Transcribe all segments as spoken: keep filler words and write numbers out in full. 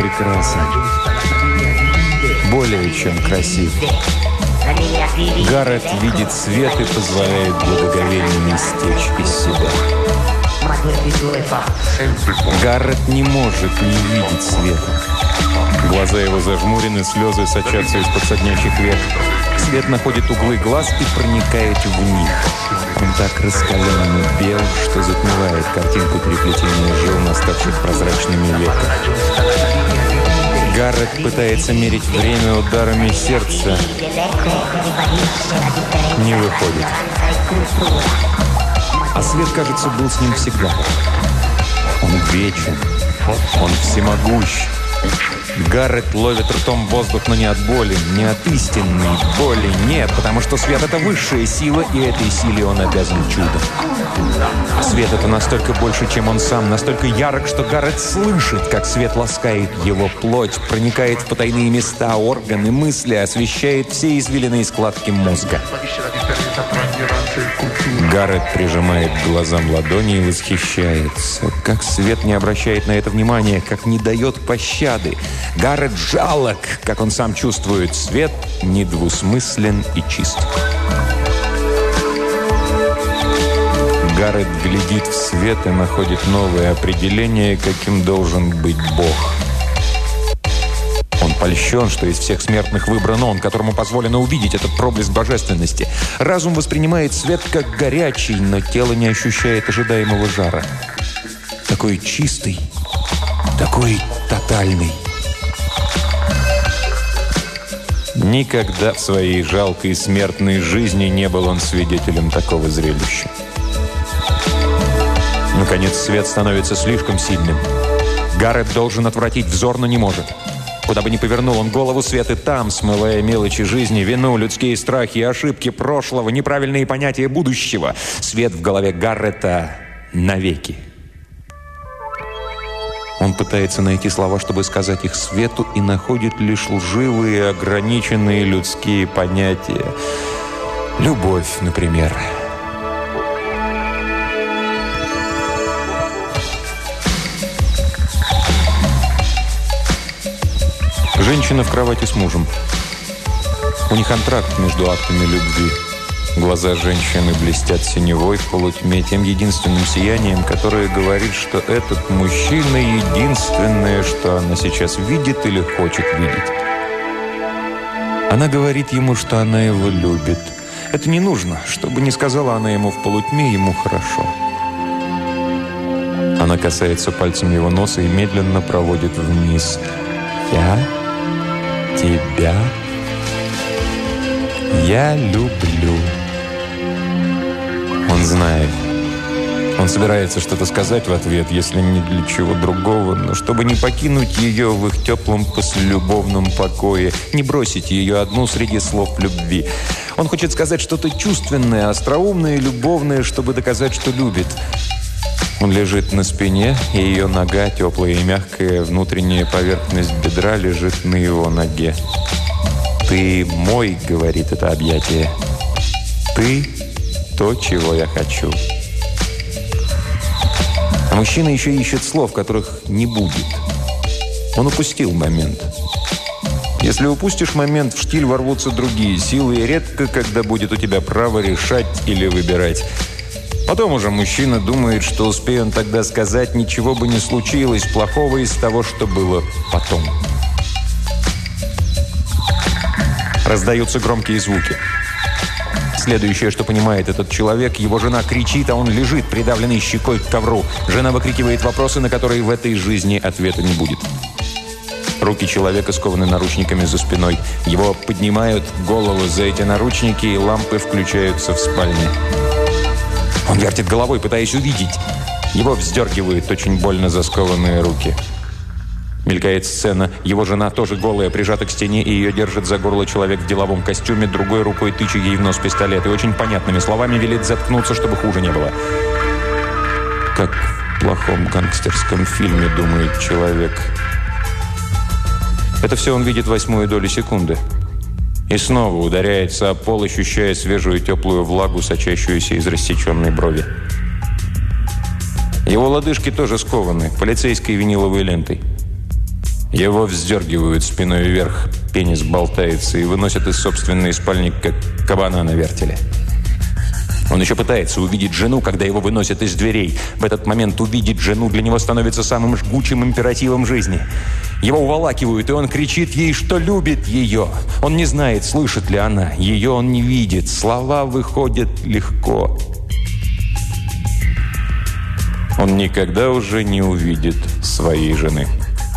прекрасен. Более чем красив. Гаррет видит свет и позволяет благоговейно истечь из себя. Гаррет не может не видеть света. Глаза его зажмурены, слезы сочатся из-под соднящих век. Свет находит углы глаз и проникает в них. Он так раскаленно бел, что затмевает картинку переплетения жил, наставших прозрачными веками. Гаррет пытается мерить время ударами сердца. Не выходит. А свет, кажется, был с ним всегда. Он вечен. Он всемогущ. Гаррет ловит ртом воздух, но не от боли, не от истинной боли. Нет, потому что свет – это высшая сила, и этой силе он обязан чудом. А свет – это настолько больше, чем он сам, настолько ярок, что Гаррет слышит, как свет ласкает его плоть, проникает в потайные места, органы, мысли, освещает все извилины и складки мозга. Гаррет прижимает к глазам ладони и восхищается. Как свет не обращает на это внимания, как не дает пощады. Гаррет жалок, как он сам чувствует. Свет недвусмыслен и чист. Гаррет глядит в свет и находит новое определение, каким должен быть Бог. Он польщен, что из всех смертных выбран он, которому позволено увидеть этот проблеск божественности. Разум воспринимает свет как горячий, но тело не ощущает ожидаемого жара. Такой чистый, такой тотальный. Никогда в своей жалкой смертной жизни не был он свидетелем такого зрелища. Наконец, свет становится слишком сильным. Гаррет должен отвратить взор, но не может. Куда бы ни повернул он голову, свет и там, смывая мелочи жизни, вину, людские страхи и ошибки прошлого, неправильные понятия будущего. Свет в голове Гаррета навеки. Он пытается найти слова, чтобы сказать их свету, и находит лишь лживые, ограниченные людские понятия. Любовь, например. Женщина в кровати с мужем. У них антракт между актами любви. Глаза женщины блестят синевой в полутьме, тем единственным сиянием, которое говорит, что этот мужчина единственное, что она сейчас видит или хочет видеть. Она говорит ему, что она его любит. Это не нужно. Что бы ни сказала она ему в полутьме, ему хорошо. Она касается пальцем его носа и медленно проводит вниз. «Я тебя, я люблю». Он знает. Он собирается что-то сказать в ответ, если не для чего другого, но чтобы не покинуть ее в их теплом послелюбовном покое, не бросить ее одну среди слов любви. Он хочет сказать что-то чувственное, остроумное и любовное, чтобы доказать, что любит. Он лежит на спине, и ее нога, теплая и мягкая, внутренняя поверхность бедра лежит на его ноге. «Ты мой», — говорит это объятие. «Ты то, чего я хочу». А мужчина еще ищет слов, которых не будет. Он упустил момент. Если упустишь момент, в штиль ворвутся другие силы, и редко когда будет у тебя право решать или выбирать. Потом уже мужчина думает, что успеет он тогда сказать, ничего бы не случилось плохого из того, что было потом. Раздаются громкие звуки. Следующее, что понимает этот человек, его жена кричит, а он лежит, придавленный щекой к ковру. Жена выкрикивает вопросы, на которые в этой жизни ответа не будет. Руки человека скованы наручниками за спиной. Его поднимают голову за эти наручники, и лампы включаются в спальне. Он вертит головой, пытаясь увидеть. Его вздергивают очень больно заскованные руки. Мелькает сцена. Его жена, тоже голая, прижата к стене, и ее держит за горло человек в деловом костюме, другой рукой тыча ей в нос пистолет. И очень понятными словами велит заткнуться, чтобы хуже не было. Как в плохом гангстерском фильме, думает человек. Это все он видит восьмую долю секунды. И снова ударяется о пол, ощущая свежую теплую влагу, сочащуюся из рассеченной брови. Его лодыжки тоже скованы полицейской виниловой лентой. Его вздергивают спиной вверх, пенис болтается и выносят из собственной спальни, как кабана на вертеле. Он еще пытается увидеть жену, когда его выносят из дверей. В этот момент увидеть жену для него становится самым жгучим императивом жизни. Его уволакивают, и он кричит ей, что любит ее. Он не знает, слышит ли она. Ее он не видит. Слова выходят легко. Он никогда уже не увидит своей жены.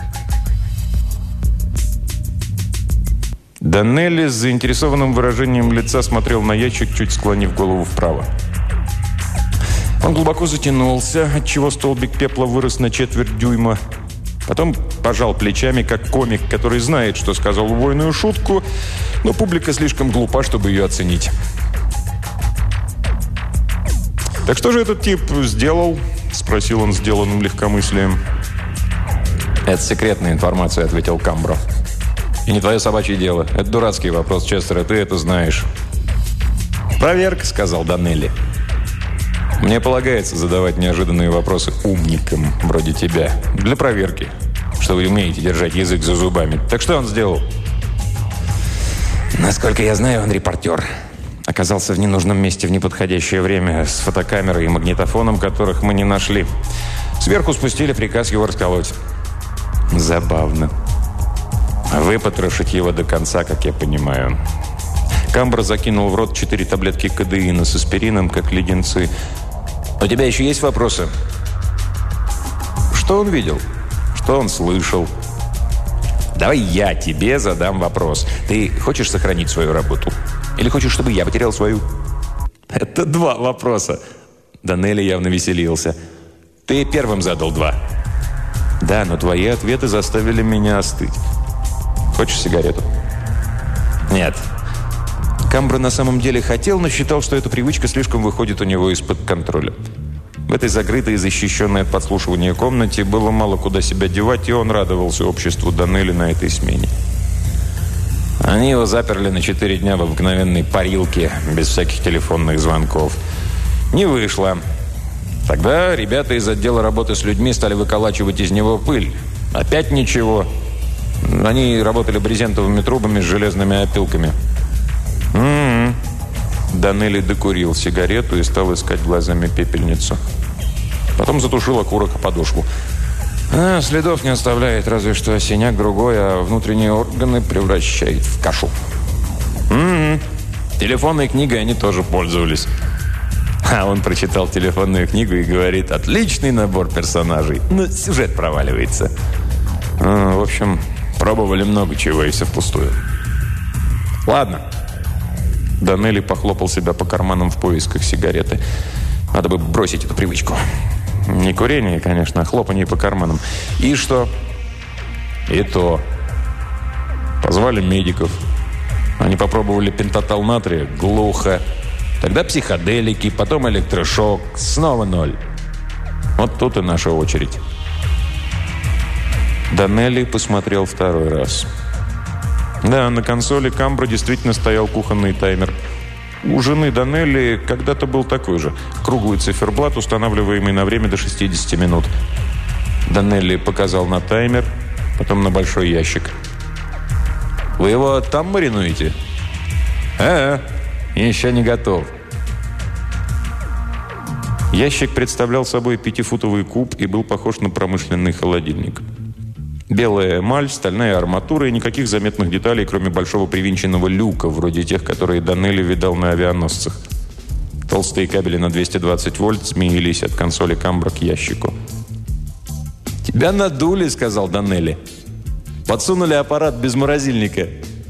Данелли с заинтересованным выражением лица смотрел на ящик, чуть склонив голову вправо. Он глубоко затянулся, отчего столбик пепла вырос на четверть дюйма. Потом пожал плечами, как комик, который знает, что сказал убойную шутку, но публика слишком глупа, чтобы ее оценить. «Так что же этот тип сделал?» – спросил он сделанным легкомыслием. «Это секретная информация», – ответил Камбро. «И не твое собачье дело. Это дурацкий вопрос, Честер, и ты это знаешь». «Проверка», — сказал Данелли. «Мне полагается задавать неожиданные вопросы умникам, вроде тебя, для проверки, что вы умеете держать язык за зубами. Так что он сделал?» «Насколько я знаю, он репортер. Оказался в ненужном месте в неподходящее время с фотокамерой и магнитофоном, которых мы не нашли. Сверху спустили приказ его расколоть». «Забавно. Выпотрошить его до конца, как я понимаю». Камбро закинул в рот четыре таблетки кодеина с аспирином, как леденцы. «У тебя еще есть вопросы?» «Что он видел? Что он слышал?» «Давай я тебе задам вопрос. Ты хочешь сохранить свою работу? Или хочешь, чтобы я потерял свою?» «Это два вопроса». Данелли явно веселился. «Ты первым задал два». «Да, но твои ответы заставили меня остыть. Хочешь сигарету?» «Нет». Камбро на самом деле хотел, но считал, что эта привычка слишком выходит у него из-под контроля. В этой закрытой и защищенной от подслушивания комнате было мало куда себя девать, и он радовался обществу Данелли на этой смене. Они его заперли на четыре дня в обыкновенной парилке, без всяких телефонных звонков. Не вышло. Тогда ребята из отдела работы с людьми стали выколачивать из него пыль. Опять ничего. Они работали брезентовыми трубами с железными опилками. «М-м-м». Данелли докурил сигарету и стал искать глазами пепельницу. Потом затушил окурок о подошву. А, следов не оставляет, разве что синяк другой, а внутренние органы превращает в кашу. «М-м-м». Телефонной книгой они тоже пользовались. А он прочитал телефонную книгу и говорит: «Отличный набор персонажей, но сюжет проваливается». А, в общем, пробовали много чего, и все впустую. «Ладно». Данелли похлопал себя по карманам в поисках сигареты. Надо бы бросить эту привычку. Не курение, конечно, а хлопанье по карманам. И что? И то. Позвали медиков. Они попробовали пентатал натрия. Глухо. Тогда психоделики, потом электрошок. Снова ноль. Вот тут и наша очередь. Данелли посмотрел второй раз. Да, на консоли Камбро действительно стоял кухонный таймер. У жены Данелли когда-то был такой же. Круглый циферблат, устанавливаемый на время до шестидесяти минут. Данелли показал на таймер, потом на большой ящик. «Вы его там маринуете?» «А, еще не готов». Ящик представлял собой пятифутовый куб и был похож на промышленный холодильник. Белая эмаль, стальная арматура и никаких заметных деталей, кроме большого привинченного люка, вроде тех, которые Данелли видал на авианосцах. Толстые кабели на двести двадцать вольт змеились от консоли Камбро к ящику. «Тебя надули», — сказал Данелли. «Подсунули аппарат без морозильника».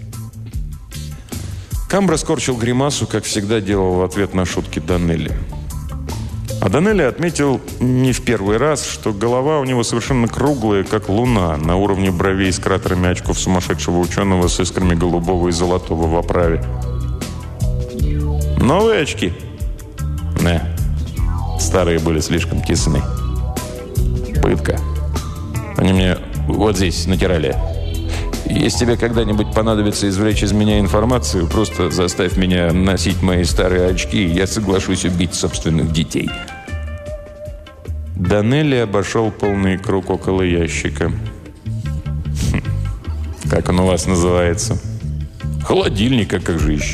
Камбро скорчил гримасу, как всегда делал в ответ на шутки Данелли. А Данелли отметил не в первый раз, что голова у него совершенно круглая, как луна, на уровне бровей с кратерами очков сумасшедшего ученого с искрами голубого и золотого в оправе. «Новые очки?» «Не, старые были слишком тесны. Пытка. Они мне вот здесь натирали. Если тебе когда-нибудь понадобится извлечь из меня информацию, просто заставь меня носить мои старые очки, и я соглашусь убить собственных детей». Данелли обошел полный круг около ящика. Как он у вас называется? Холодильник, а как же еще?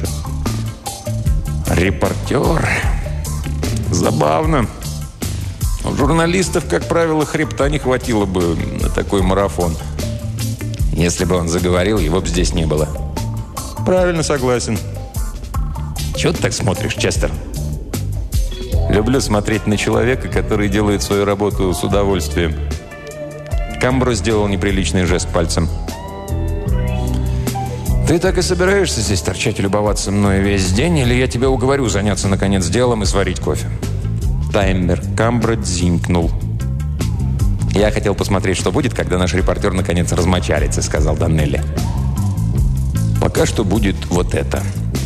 Репортер. Забавно. У журналистов, как правило, хребта не хватило бы на такой марафон. Если бы он заговорил, его бы здесь не было. Правильно, согласен. Чего ты так смотришь, Честер? Люблю смотреть на человека, который делает свою работу с удовольствием. Камбро сделал неприличный жест пальцем. Ты так и собираешься здесь торчать и любоваться мной весь день, или я тебя уговорю заняться, наконец, делом и сварить кофе? Таймер Камбро дзинькнул. «Я хотел посмотреть, что будет, когда наш репортер наконец размочарится», — сказал Данелли. «Пока что будет вот это».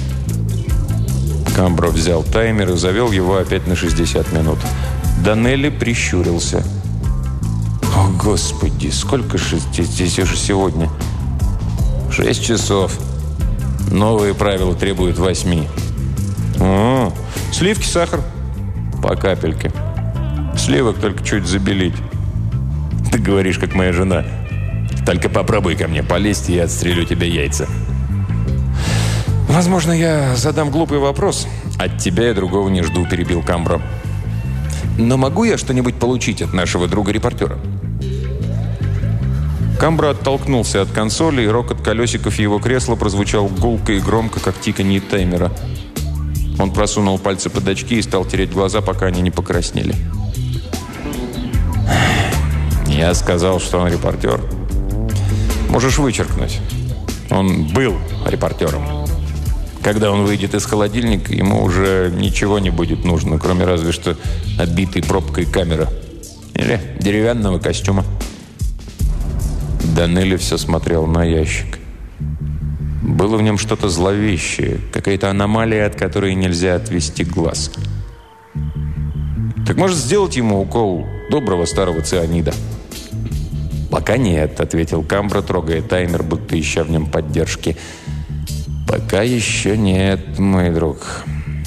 Камбро взял таймер и завел его опять на шестьдесят минут. Данелли прищурился. «О, Господи, сколько же здесь уже сегодня?» «Шесть часов. Новые правила требуют восьми». «О, сливки, сахар?» «По капельке. Сливок только чуть забелить». «Ты говоришь, как моя жена. Только попробуй ко мне полезть, и я отстрелю тебе яйца». «Возможно, я задам глупый вопрос. От тебя я другого не жду», – перебил Камбро. «Но могу я что-нибудь получить от нашего друга-репортера?» Камбро оттолкнулся от консоли, и рокот колесиков его кресла прозвучал гулко и громко, как тиканье таймера. Он просунул пальцы под очки и стал тереть глаза, пока они не покраснели. «Я сказал, что он репортер. Можешь вычеркнуть. Он был репортером. Когда он выйдет из холодильника, ему уже ничего не будет нужно, кроме разве что обитой пробкой камеры. Или деревянного костюма». Данелли все смотрел на ящик. Было в нем что-то зловещее, какая-то аномалия, от которой нельзя отвести глаз. «Так может, сделать ему укол доброго старого цианида?» «Пока нет», — ответил Камбро, трогая таймер, будто ища в нем поддержки. «Пока еще нет, мой друг».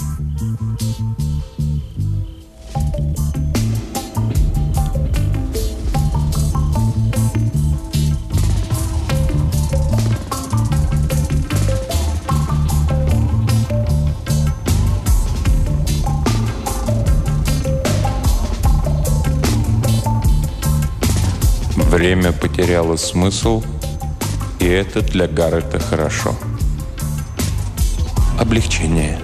Время потеряло смысл, и это для Гаррета хорошо. Облегчение.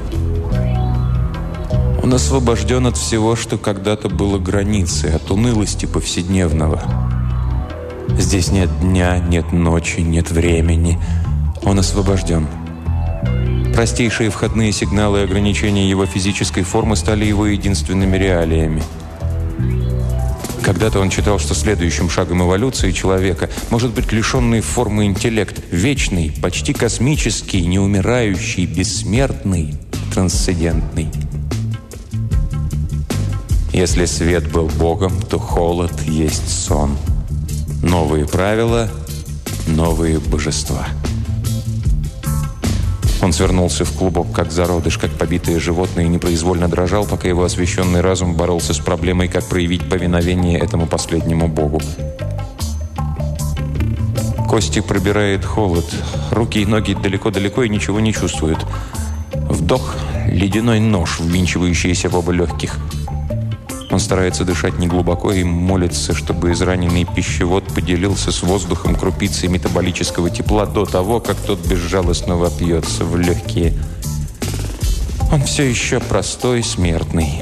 Он освобожден от всего, что когда-то было границей, от унылости повседневного. Здесь нет дня, нет ночи, нет времени. Он освобожден. Простейшие входные сигналы и ограничения его физической формы стали его единственными реалиями. Когда-то он читал, что следующим шагом эволюции человека может быть лишенный формы интеллект, вечный, почти космический, неумирающий, бессмертный, трансцендентный. Если свет был Богом, то холод есть сон. Новые правила, новые божества. Он свернулся в клубок, как зародыш, как побитое животное, и непроизвольно дрожал, пока его освященный разум боролся с проблемой, как проявить повиновение этому последнему богу. Кости пробирает холод. Руки и ноги далеко-далеко и ничего не чувствуют. Вдох — ледяной нож, ввинчивающийся в оба легких. Он старается дышать неглубоко и молится, чтобы израненный пищевод поделился с воздухом крупицей метаболического тепла до того, как тот безжалостно вопьется в легкие. Он все еще простой смертный.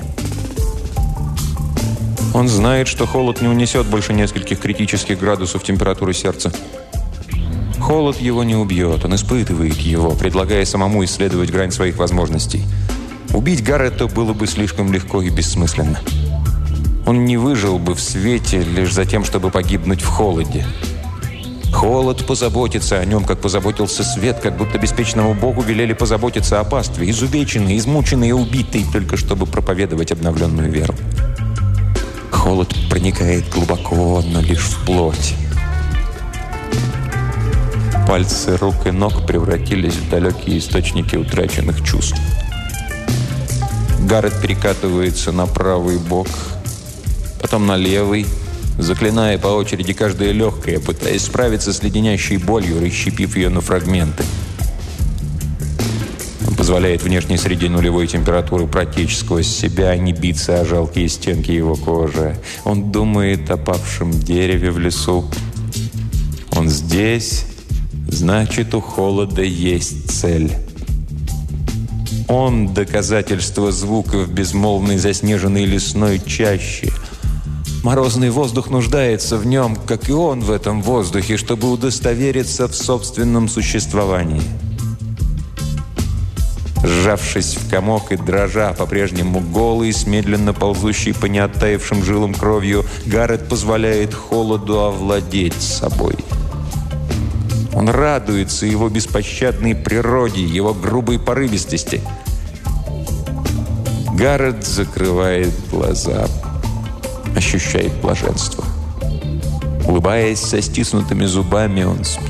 Он знает, что холод не унесет больше нескольких критических градусов температуры сердца. Холод его не убьет, он испытывает его, предлагая самому исследовать грань своих возможностей. Убить Гаррета было бы слишком легко и бессмысленно. Он не выжил бы в свете лишь за тем, чтобы погибнуть в холоде. Холод позаботится о нем, как позаботился свет, как будто беспечному Богу велели позаботиться о пастве, изувеченный, измученный и убитый, только чтобы проповедовать обновленную веру. Холод проникает глубоко, но лишь в плоть. Пальцы рук и ног превратились в далекие источники утраченных чувств. Гаррет перекатывается на правый бок, потом на левый, заклиная по очереди каждое легкое, пытаясь справиться с леденящей болью, расщепив ее на фрагменты. Он позволяет внешней среде нулевой температуры протечь сквозь себя, а не биться о жалкие стенки его кожи. Он думает о павшем дереве в лесу. Он здесь, значит, у холода есть цель. Он – доказательство звука в безмолвной заснеженной лесной чаще. Морозный воздух нуждается в нем, как и он в этом воздухе, чтобы удостовериться в собственном существовании. Сжавшись в комок и дрожа, по-прежнему голый, с медленно ползущей по неоттаившим жилам кровью, Гаррет позволяет холоду овладеть собой. Он радуется его беспощадной природе, его грубой порывистости. Гаррет закрывает глаза, ощущает блаженство. Улыбаясь со стиснутыми зубами, он спит.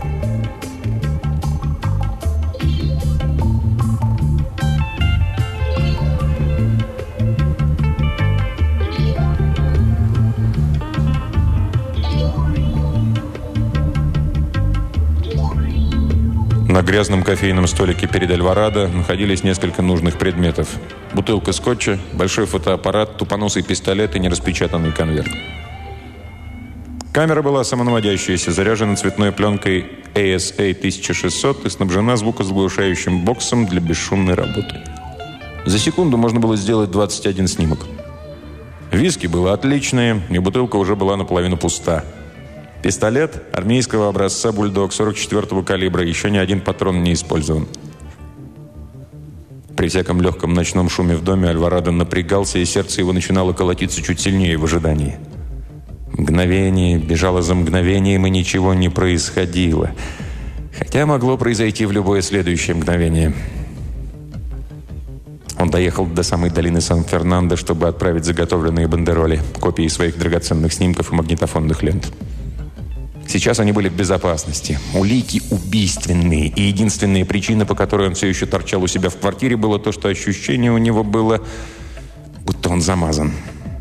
На грязном кофейном столике перед Альварадо находились несколько нужных предметов. Бутылка скотча, большой фотоаппарат, тупоносый пистолет и нераспечатанный конверт. Камера была самонаводящаяся, заряжена цветной пленкой эй эс эй тысяча шестьсот и снабжена звукозаглушающим боксом для бесшумной работы. За секунду можно было сделать двадцать один снимок. Виски было отличное, и бутылка уже была наполовину пуста. Пистолет армейского образца «Бульдог» сорок четвёртого калибра, еще ни один патрон не использован. При всяком легком ночном шуме в доме Альварадо напрягался, и сердце его начинало колотиться чуть сильнее в ожидании. Мгновение бежало за мгновением, и ничего не происходило. Хотя могло произойти в любое следующее мгновение. Он доехал до самой долины Сан-Фернандо, чтобы отправить заготовленные бандероли, копии своих драгоценных снимков и магнитофонных лент. Сейчас они были в безопасности. Улики убийственные. И единственная причина, по которой он все еще торчал у себя в квартире, было то, что ощущение у него было, будто он замазан.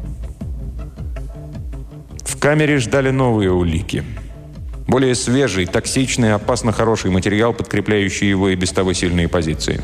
В камере ждали новые улики. Более свежий, токсичный, опасно хороший материал, подкрепляющий его и без того сильные позиции.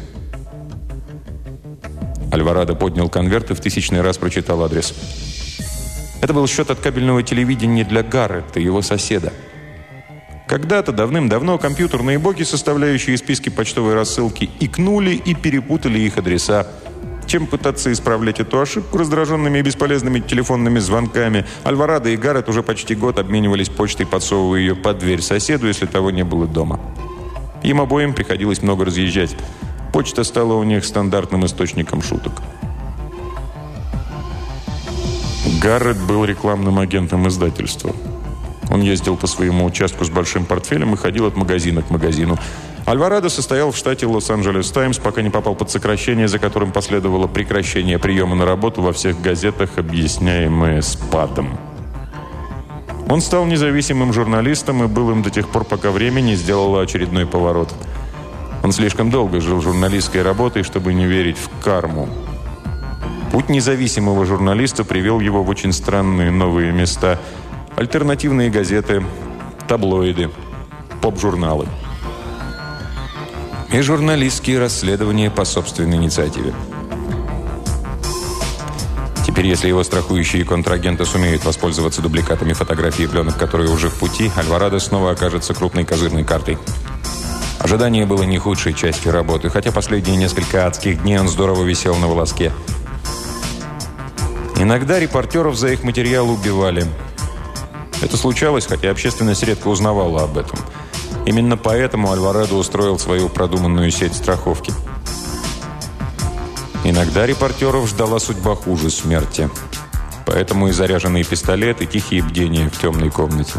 Альварадо поднял конверт и в тысячный раз прочитал адрес. Это был счет от кабельного телевидения для Гаррета, его соседа. Когда-то, давным-давно, компьютерные боги, составляющие списки почтовой рассылки, икнули и перепутали их адреса. Чем пытаться исправлять эту ошибку раздраженными и бесполезными телефонными звонками, Альварадо и Гаррет уже почти год обменивались почтой, подсовывая ее под дверь соседу, если того не было дома. Им обоим приходилось много разъезжать. Почта стала у них стандартным источником шуток. Гаррет был рекламным агентом издательства. Он ездил по своему участку с большим портфелем и ходил от магазина к магазину. Альварадо состоял в штате Лос-Анджелес Таймс, пока не попал под сокращение, за которым последовало прекращение приема на работу во всех газетах, объясняемое спадом. Он стал независимым журналистом и был им до тех пор, пока время не сделало очередной поворот. Он слишком долго жил журналистской работой, чтобы не верить в карму. Путь независимого журналиста привел его в очень странные новые места. Альтернативные газеты, таблоиды, поп-журналы. И журналистские расследования по собственной инициативе. Теперь, если его страхующие контрагенты сумеют воспользоваться дубликатами фотографий и пленок, которые уже в пути, Альварадо снова окажется крупной козырной картой. Ожидание было не худшей частью работы, хотя последние несколько адских дней он здорово висел на волоске. Иногда репортеров за их материал убивали. Это случалось, хотя общественность редко узнавала об этом. Именно поэтому Альварадо устроил свою продуманную сеть страховки. Иногда репортеров ждала судьба хуже смерти. Поэтому и заряженный пистолет, и тихие бдения в темной комнате.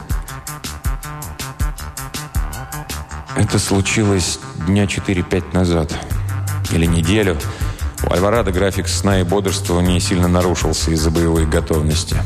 Это случилось дня четыре-пять назад. Или неделю. У Альварадо график сна и бодрствования сильно нарушился из-за боевой готовности.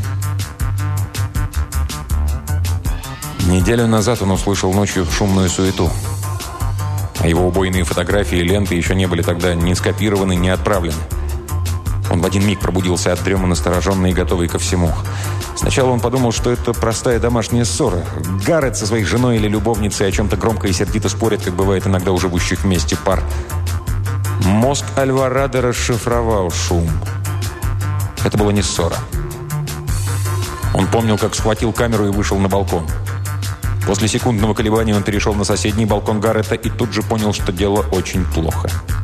Неделю назад он услышал ночью шумную суету. А его убойные фотографии и ленты еще не были тогда ни скопированы, ни отправлены. Он в один миг пробудился от дрема, настороженный и готовый ко всему. Сначала он подумал, что это простая домашняя ссора. Гаррет со своей женой или любовницей о чем-то громко и сердито спорят, как бывает иногда у живущих вместе пар. Мозг Альварадо расшифровал шум. Это была не ссора. Он помнил, как схватил камеру и вышел на балкон. После секундного колебания он перешел на соседний балкон Гаррета и тут же понял, что дело очень плохо.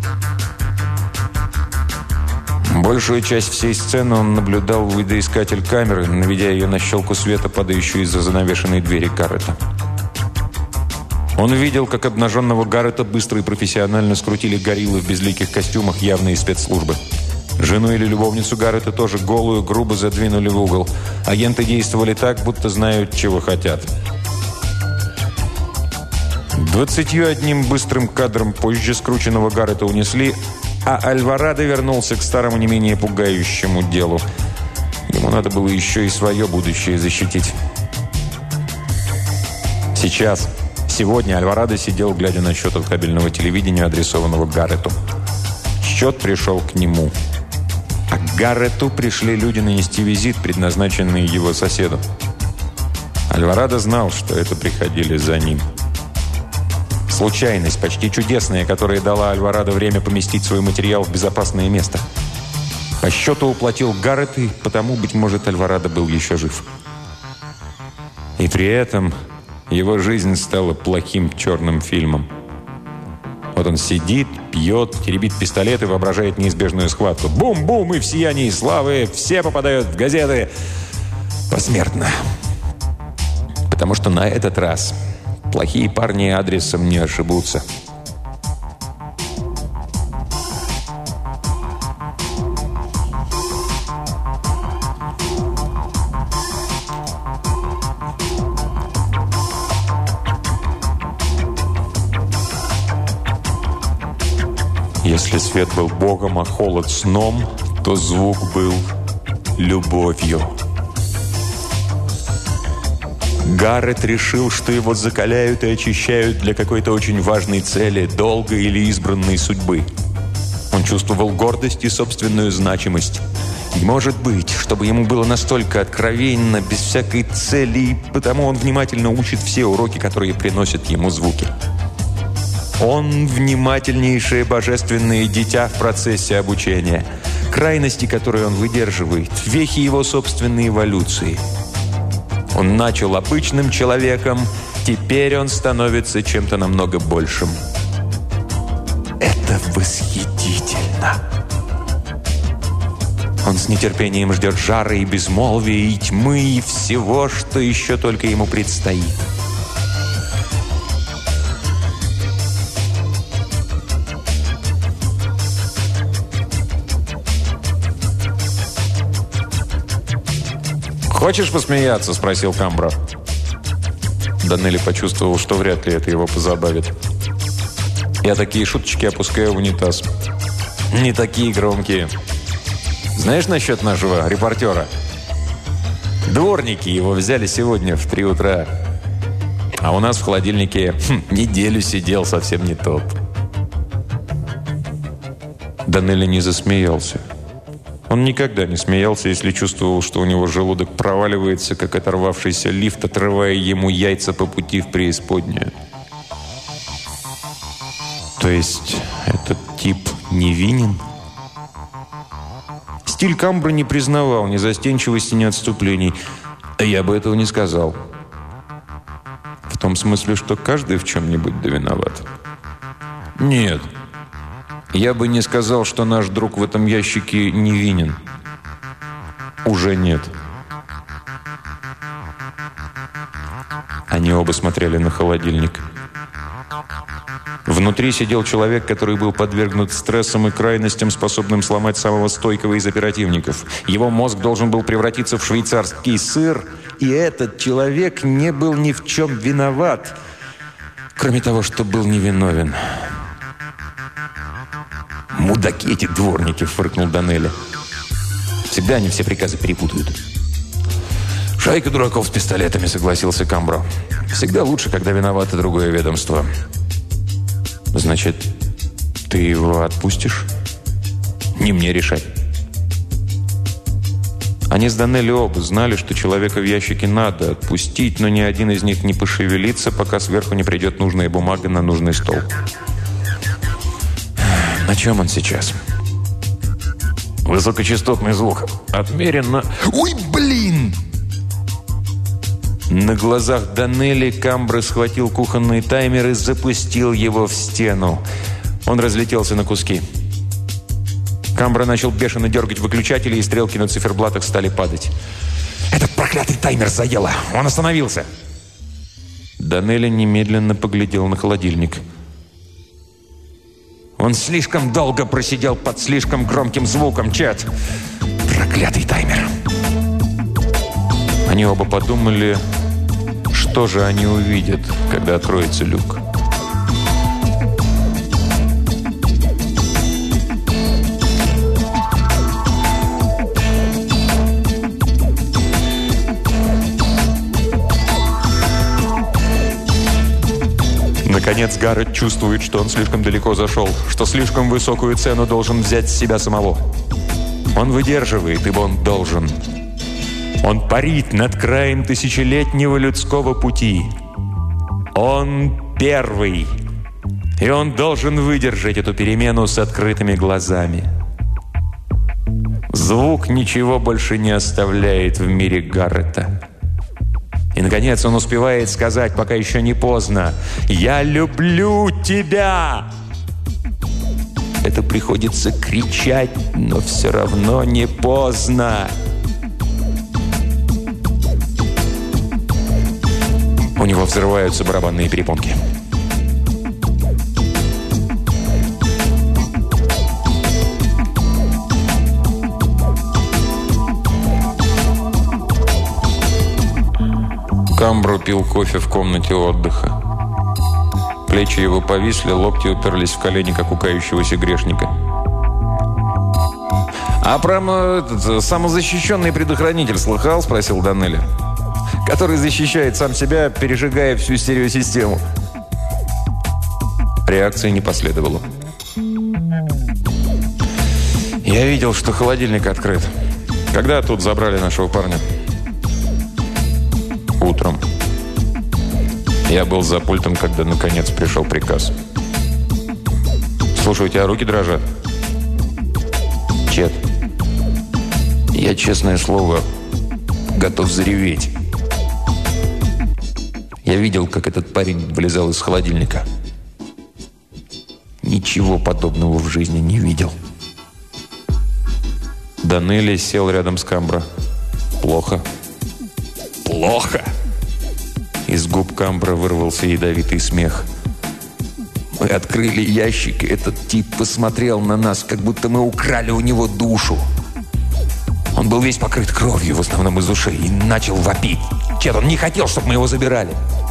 Большую часть всей сцены он наблюдал в видоискатель камеры, наведя ее на щелку света, падающую из-за занавешенной двери Гаррета. Он видел, как обнаженного Гаррета быстро и профессионально скрутили гориллы в безликих костюмах явные спецслужбы. Жену или любовницу Гаррета тоже голую, грубо задвинули в угол. Агенты действовали так, будто знают, чего хотят. Двадцатью одним быстрым кадром позже скрученного Гаррета унесли, а Альварадо вернулся к старому не менее пугающему делу. Ему надо было еще и свое будущее защитить. Сейчас, сегодня Альварадо сидел, глядя на счет от кабельного телевидения, адресованного Гаррету. Счет пришел к нему. А к Гаррету пришли люди нанести визит, предназначенный его соседу. Альварадо знал, что это приходили за ним. Случайность, почти чудесная, которая дала Альварадо время поместить свой материал в безопасное место. По счету уплатил Гаррет, и потому, быть может, Альварадо был еще жив. И при этом его жизнь стала плохим черным фильмом. Вот он сидит, пьет, теребит пистолет и воображает неизбежную схватку. Бум-бум, и в сиянии славы все попадают в газеты посмертно. Потому что на этот раз плохие парни адресом не ошибутся. Если свет был Богом, а холод сном, то звук был любовью. Гаррет решил, что его закаляют и очищают для какой-то очень важной цели, долгой или избранной судьбы. Он чувствовал гордость и собственную значимость. И, может быть, чтобы ему было настолько откровенно, без всякой цели, и потому он внимательно учит все уроки, которые приносят ему звуки. Он – внимательнейшее божественное дитя в процессе обучения. Крайности, которые он выдерживает, вехи его собственной эволюции. Он начал обычным человеком, теперь он становится чем-то намного большим. Это восхитительно. Он с нетерпением ждет жара и безмолвия, и тьмы, и всего, что еще только ему предстоит. «Хочешь посмеяться?» – спросил Камбро. Данелли почувствовал, что вряд ли это его позабавит. «Я такие шуточки опускаю в унитаз. Не такие громкие. Знаешь насчет нашего репортера? Дворники его взяли сегодня в три утра. А у нас в холодильнике хм, неделю сидел совсем не тот». Данелли не засмеялся. Он никогда не смеялся, если чувствовал, что у него желудок проваливается, как оторвавшийся лифт, отрывая ему яйца по пути в преисподнюю. То есть этот тип невинен? Стиль Камбро не признавал ни застенчивости, ни отступлений. Я бы этого не сказал. В том смысле, что каждый в чем-нибудь да виноват. Нет. Я бы не сказал, что наш друг в этом ящике невинен. Уже нет. Они оба смотрели на холодильник. Внутри сидел человек, который был подвергнут стрессам и крайностям, способным сломать самого стойкого из оперативников. Его мозг должен был превратиться в швейцарский сыр, и этот человек не был ни в чем виноват, кроме того, что был невиновен. «Мудаки эти дворники!» – фыркнул Данелли. «Всегда они все приказы перепутают». «Шайка дураков с пистолетами», – согласился Камбро. «Всегда лучше, когда виновато другое ведомство». «Значит, ты его отпустишь?» «Не мне решать». Они с Данелли оба знали, что человека в ящике надо отпустить, но ни один из них не пошевелится, пока сверху не придет нужная бумага на нужный стол. На чем он сейчас? Высокочастотный звук. Отмеренно... Ой, блин! На глазах Данелли Камбра схватил кухонный таймер и запустил его в стену. Он разлетелся на куски. Камбра начал бешено дергать выключатели, и стрелки на циферблатах стали падать. «Этот проклятый таймер заело! Он остановился!» Данелли немедленно поглядел на холодильник. Он слишком долго просидел под слишком громким звуком, Чет. Проклятый таймер. Они оба подумали, что же они увидят, когда откроется люк. Наконец Гаррет чувствует, что он слишком далеко зашел, что слишком высокую цену должен взять с себя самого. Он выдерживает, ибо он должен. Он парит над краем тысячелетнего людского пути. Он первый. И он должен выдержать эту перемену с открытыми глазами. Звук ничего больше не оставляет в мире Гаррета. И, наконец, он успевает сказать, пока еще не поздно: «Я люблю тебя!» Это приходится кричать, но все равно не поздно. У него взрываются барабанные перепонки. Камбро пил кофе в комнате отдыха. Плечи его повисли, локти уперлись в колени, как у кающегося грешника. «А про этот самозащищенный предохранитель слыхал?» – спросил Данелли. «Который защищает сам себя, пережигая всю стереосистему». Реакции не последовало. «Я видел, что холодильник открыт. Когда тут забрали нашего парня?» «Утром. Я был за пультом, когда наконец пришел приказ. Слушай, у тебя руки дрожат?» «Чет, я, честное слово, готов зареветь. Я видел, как этот парень вылезал из холодильника. Ничего подобного в жизни не видел». Данелли сел рядом с Камбро. «Плохо?» «Плохо!» Из губ Камбро вырвался ядовитый смех. «Мы открыли ящик, и этот тип посмотрел на нас, как будто мы украли у него душу. Он был весь покрыт кровью, в основном из ушей, и начал вопить. Чет, он не хотел, чтобы мы его забирали».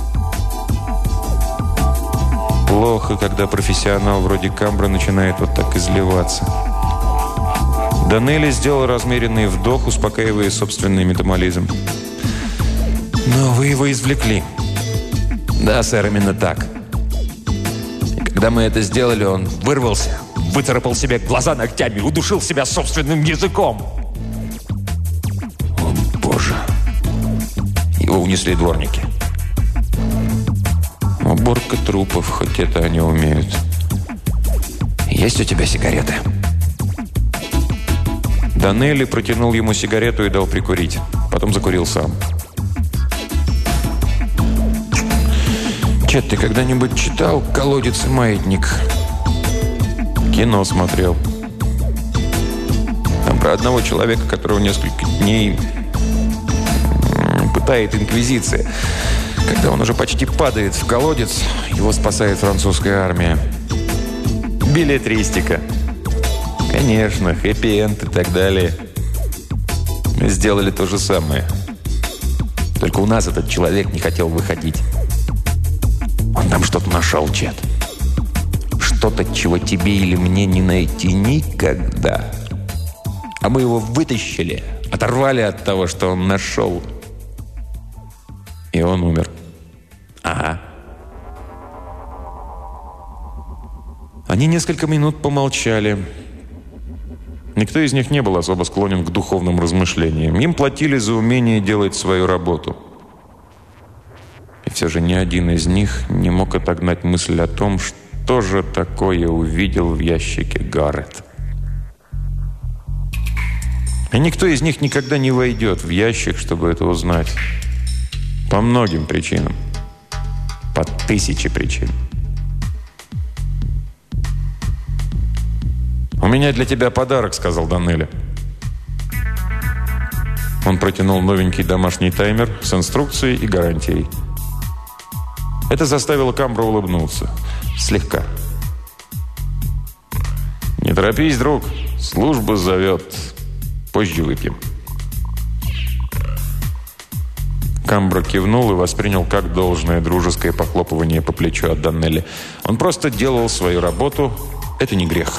Плохо, когда профессионал вроде Камбро начинает вот так изливаться. Данелли сделал размеренный вдох, успокаивая собственный метаболизм. «Но вы его извлекли». «Да, сэр, именно так. И когда мы это сделали, он вырвался, выцарапал себе глаза ногтями, удушил себя собственным языком». «О, Боже!» Его унесли дворники. Уборка трупов, хоть это они умеют. «Есть у тебя сигареты?» Данелли протянул ему сигарету и дал прикурить. Потом закурил сам. «Чет, ты когда-нибудь читал «Колодец и маятник»?» «Кино смотрел. Там про одного человека, которого несколько дней пытает инквизиция. Когда он уже почти падает в колодец, его спасает французская армия. Беллетристика. Конечно, хэппи-энд и так далее. Мы сделали то же самое. Только у нас этот человек не хотел выходить. Он там что-то нашел, Чет. Что-то, чего тебе или мне не найти никогда. А мы его вытащили, оторвали от того, что он нашел. И он умер. Ага. Они несколько минут помолчали. Никто из них не был особо склонен к духовным размышлениям. Им платили за умение делать свою работу. И все же ни один из них не мог отогнать мысль о том, что же такое увидел в ящике Гаррет. И никто из них никогда не войдет в ящик, чтобы это узнать. По многим причинам. По тысяче причин. «У меня для тебя подарок», — сказал Данелли. Он протянул новенький домашний таймер с инструкцией и гарантией. Это заставило Камбра улыбнуться. Слегка. «Не торопись, друг. Служба зовет. Позже выпьем». Камбра кивнул и воспринял как должное дружеское похлопывание по плечу от Данелли. Он просто делал свою работу. Это не грех.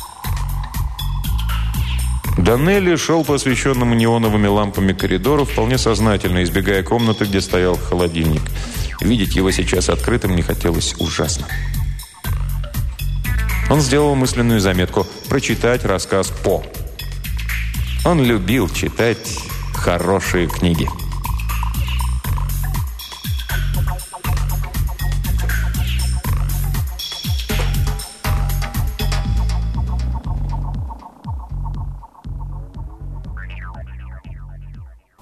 Данелли шел по освещенному неоновыми лампами коридору, вполне сознательно избегая комнаты, где стоял холодильник. Видеть его сейчас открытым не хотелось ужасно. Он сделал мысленную заметку «Прочитать рассказ По». Он любил читать хорошие книги.